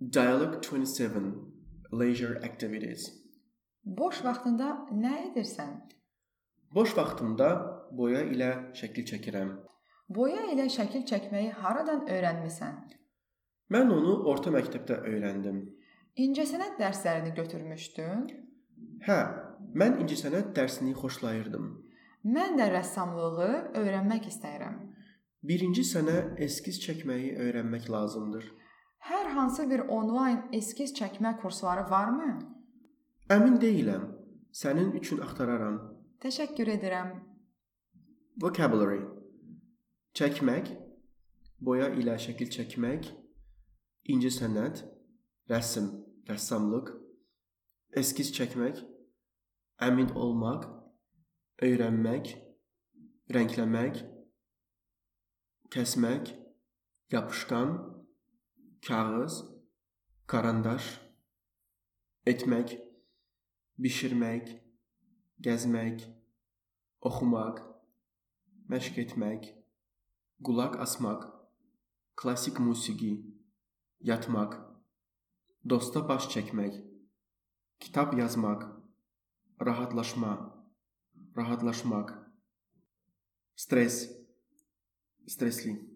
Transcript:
Dialogue 27. Leisure activities. Boş vaxtında nə edirsən? Boş vaxtımda boya ilə şəkil çəkirəm. Boya ilə şəkil çəkməyi haradan öyrənmisən? Mən onu orta məktəbdə öyrəndim. İncəsənət dərslərini götürmüşdün? Hə, mən incəsənət dərsini xoşlayırdım. Mən də rəssamlığı öyrənmək istəyirəm. Birinci sənə eskiz çəkməyi öyrənmək lazımdır. Hər hansı bir onlayn eskiz çəkmə kursları varmı? Əmin deyiləm. Sənin üçün axtararam. Təşəkkür edirəm. Vocabulary. Çəkmək, boya ilə şəkil çəkmək, incəsənət, rəsm, rəssamlıq, eskiz çəkmək, əmin olmaq, öyrənmək, rəngləmək, kəsmək, yapışqan, kağız, karandaş, etmək, bişirmək, gəzmək, oxumaq, məşq etmək, qulaq asmaq, klassik musiqi, yatmaq, dosta baş çəkmək, kitab yazmaq, rahatlaşmaq, stres, stresli.